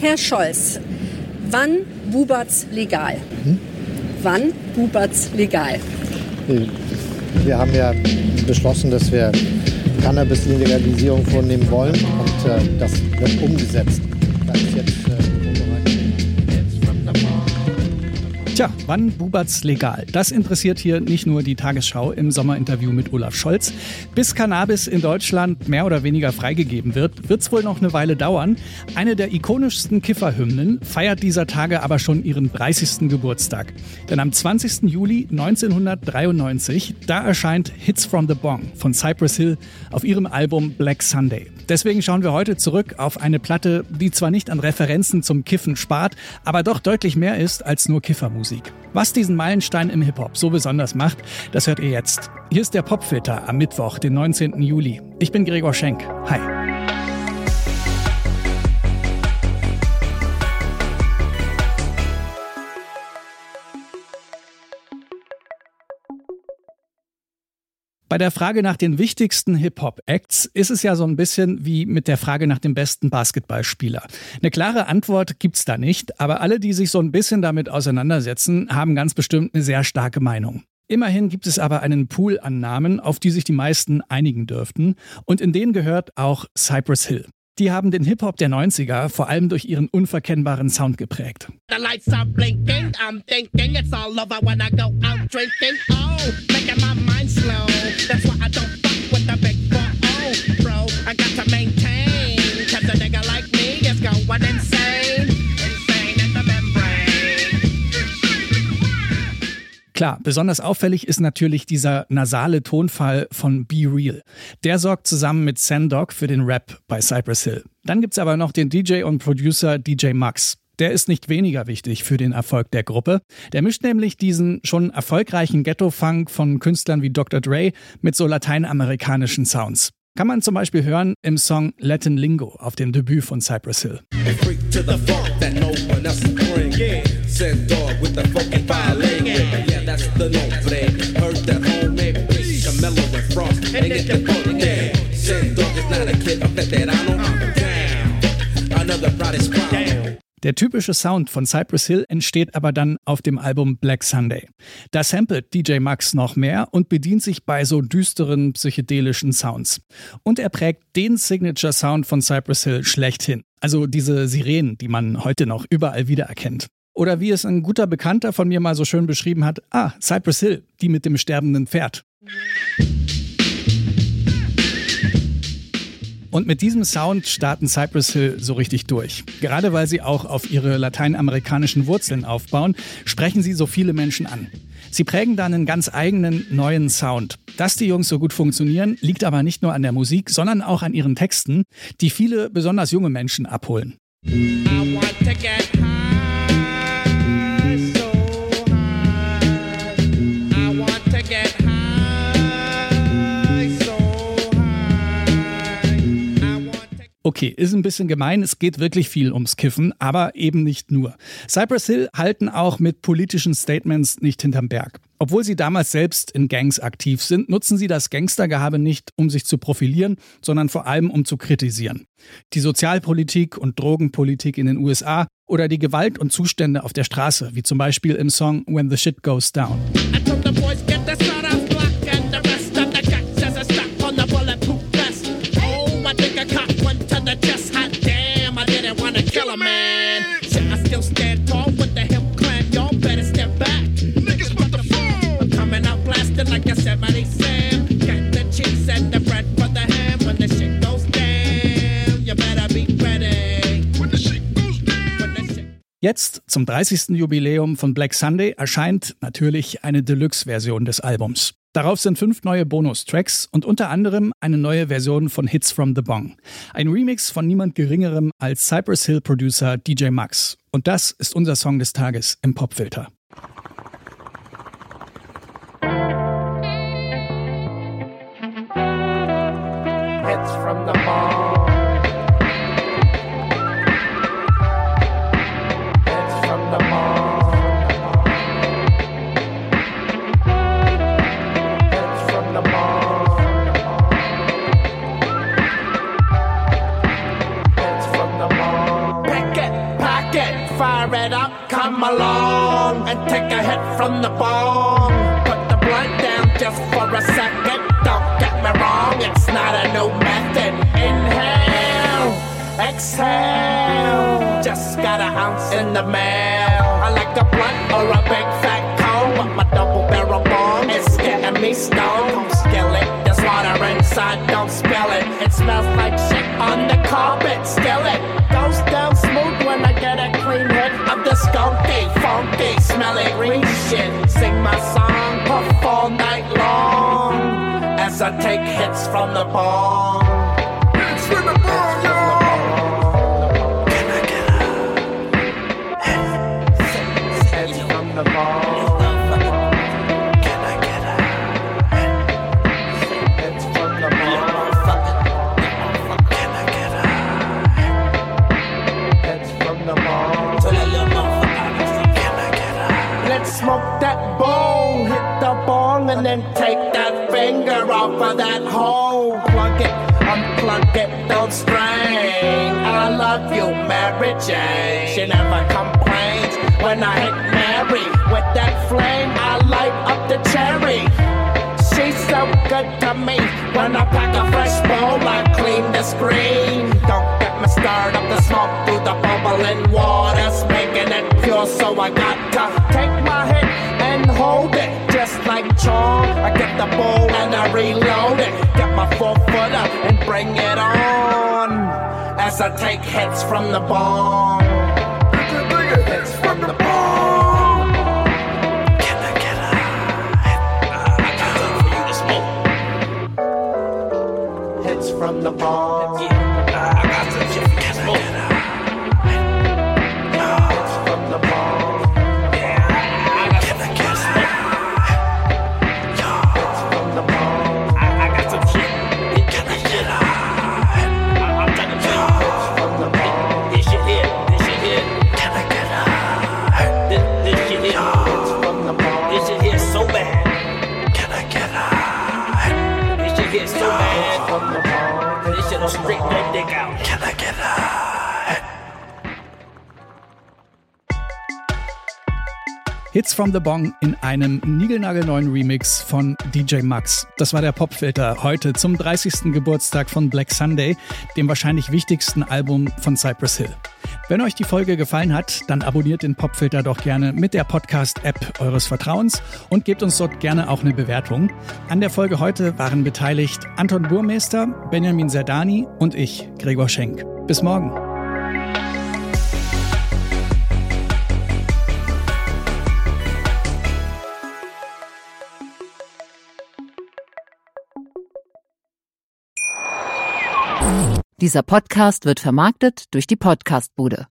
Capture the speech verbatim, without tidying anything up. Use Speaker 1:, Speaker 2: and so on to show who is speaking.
Speaker 1: Herr Scholz, wann bubert's legal? Hm? Wann bubert's legal?
Speaker 2: Wir haben ja beschlossen, dass wir Cannabis-Legalisierung vornehmen wollen und äh, das wird umgesetzt. Das ist jetzt äh,
Speaker 3: Tja, wann bubert's legal? Das interessiert hier nicht nur die Tagesschau im Sommerinterview mit Olaf Scholz. Bis Cannabis in Deutschland mehr oder weniger freigegeben wird, wird's wohl noch eine Weile dauern. Eine der ikonischsten Kifferhymnen feiert dieser Tage aber schon ihren dreißigsten Geburtstag. Denn am zwanzigsten Juli neunzehnhundertdreiundneunzig, da erscheint Hits from the Bong von Cypress Hill auf ihrem Album Black Sunday. Deswegen schauen wir heute zurück auf eine Platte, die zwar nicht an Referenzen zum Kiffen spart, aber doch deutlich mehr ist als nur Kiffermusik. Was diesen Meilenstein im Hip-Hop so besonders macht, das hört ihr jetzt. Hier ist der Popfilter am Mittwoch, den neunzehnten Juli. Ich bin Gregor Schenk. Hi. Bei der Frage nach den wichtigsten Hip-Hop-Acts ist es ja so ein bisschen wie mit der Frage nach dem besten Basketballspieler. Eine klare Antwort gibt's da nicht, aber alle, die sich so ein bisschen damit auseinandersetzen, haben ganz bestimmt eine sehr starke Meinung. Immerhin gibt es aber einen Pool an Namen, auf die sich die meisten einigen dürften, und in den gehört auch Cypress Hill. Die haben den Hip-Hop der neunziger vor allem durch ihren unverkennbaren Sound geprägt.
Speaker 4: The lights are blinking, I'm thinking it's all over when I go out drinking. Oh, making my mind slow. That's why I don't fuck with the big four oh, bro. I got to maintain, cause a nigga like me is going insane. Insane in the membrane.
Speaker 3: Klar, besonders auffällig ist natürlich dieser nasale Tonfall von Be Real. Der sorgt zusammen mit Sandog für den Rap bei Cypress Hill. Dann gibt's aber noch den D J und Producer D J Muggs. Der ist nicht weniger wichtig für den Erfolg der Gruppe. Der mischt nämlich diesen schon erfolgreichen Ghetto-Funk von Künstlern wie Doktor Dre mit so lateinamerikanischen Sounds. Kann man zum Beispiel hören im Song Latin Lingo auf dem Debüt von Cypress Hill. Der typische Sound von Cypress Hill entsteht aber dann auf dem Album Black Sunday. Da samplet D J Muggs noch mehr und bedient sich bei so düsteren, psychedelischen Sounds. Und er prägt den Signature-Sound von Cypress Hill schlechthin. Also diese Sirenen, die man heute noch überall wiedererkennt. Oder wie es ein guter Bekannter von mir mal so schön beschrieben hat, ah, Cypress Hill, die mit dem sterbenden Pferd. Und mit diesem Sound starten Cypress Hill so richtig durch. Gerade weil sie auch auf ihre lateinamerikanischen Wurzeln aufbauen, sprechen sie so viele Menschen an. Sie prägen dann einen ganz eigenen, neuen Sound. Dass die Jungs so gut funktionieren, liegt aber nicht nur an der Musik, sondern auch an ihren Texten, die viele, besonders junge Menschen abholen.
Speaker 4: I want to get high, so high. I want to get high, so high. I want to...
Speaker 3: Okay, ist ein bisschen gemein, es geht wirklich viel ums Kiffen, aber eben nicht nur. Cypress Hill halten auch mit politischen Statements nicht hinterm Berg. Obwohl sie damals selbst in Gangs aktiv sind, nutzen sie das Gangstergehabe nicht, um sich zu profilieren, sondern vor allem, um zu kritisieren. Die Sozialpolitik und Drogenpolitik in den U S A oder die Gewalt und Zustände auf der Straße, wie zum Beispiel im Song When the Shit Goes Down. Jetzt, zum dreißigsten Jubiläum von Black Sunday, erscheint natürlich eine Deluxe-Version des Albums. Darauf sind fünf neue Bonustracks und unter anderem eine neue Version von Hits from the Bong. Ein Remix von niemand Geringerem als Cypress Hill-Producer D J Muggs. Und das ist unser Song des Tages im Popfilter.
Speaker 4: Hits from the ball. Back at pack it, fire it up, come along and take a hit from the bong. Put the blunt down just for a second. Don't get me wrong, it's not a new method. Inhale, exhale. Just got an ounce in the mail. I like a blunt or a big fat cone, but my double barrel bong is getting me stoned. Skillet, there's water inside, don't spill it. It smells like shit on the carpet. Still it goes down smooth when I get a clean hit of the skunky, funky, smelly green shit. Sing my song, puff all night long as I take hits from the bong. Hits from the bong, y'all. Can I get a hit? Hits from the bong. Can I get a hit? Hits from the bong. Can I get a hit? Hits from the bong. Can I get a hit? Let's smoke that bong, hit the bong, and then take that finger off of that hole. Plug it, unplug it, don't strain. I love you, Mary Jane. She never complains when I hit Mary with that flame. I light up the cherry. She's so good to me. When I pack a fresh bowl, I clean the screen. Don't get me stirred up the smoke through the bubbling waters, making it pure. So I got to take my hit and hold it. Just like charm, I get the bowl and I reload it. Get my four footer and bring it on as I take hits from the bong. Hits from the bong. Can I get a hit? I got something for you to smoke. Hits from the bong. Yeah, I got some shit for you to smoke. Hits from the bong. Straight that dick out. Can I get a
Speaker 3: Hits from the Bong in einem niegelnagelneuen Remix von D J Max. Das war der Popfilter heute zum dreißigsten Geburtstag von Black Sunday, dem wahrscheinlich wichtigsten Album von Cypress Hill. Wenn euch die Folge gefallen hat, dann abonniert den Popfilter doch gerne mit der Podcast-App eures Vertrauens und gebt uns dort gerne auch eine Bewertung. An der Folge heute waren beteiligt Anton Burmeister, Benjamin Zerdani und ich, Gregor Schenk. Bis morgen.
Speaker 5: Dieser Podcast wird vermarktet durch die Podcastbude.